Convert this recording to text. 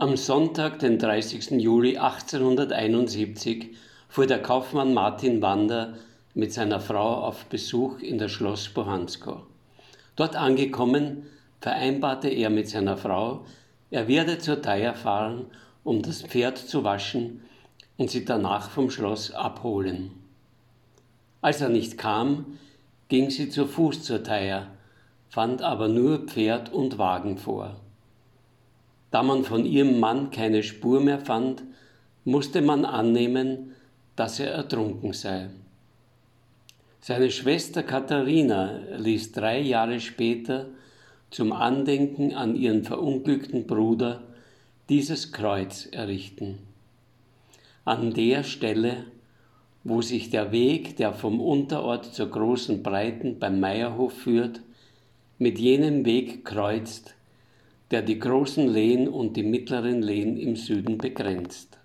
Am Sonntag, den 30. Juli 1871, fuhr der Kaufmann Martin Wander mit seiner Frau auf Besuch in das Schloss Bohansko. Dort angekommen, vereinbarte er mit seiner Frau, er werde zur Thaya fahren, um das Pferd zu waschen und sie danach vom Schloss abholen. Als er nicht kam, ging sie zu Fuß zur Thaya, fand aber nur Pferd und Wagen vor. Da man von ihrem Mann keine Spur mehr fand, musste man annehmen, dass er ertrunken sei. Seine Schwester Katharina ließ 3 Jahre später zum Andenken an ihren verunglückten Bruder dieses Kreuz errichten. An der Stelle, wo sich der Weg, der vom Unterort zur Großen Breiten beim Meierhof führt, mit jenem Weg kreuzt, der die Großen Lehn und die Mittleren Lehn im Süden begrenzt.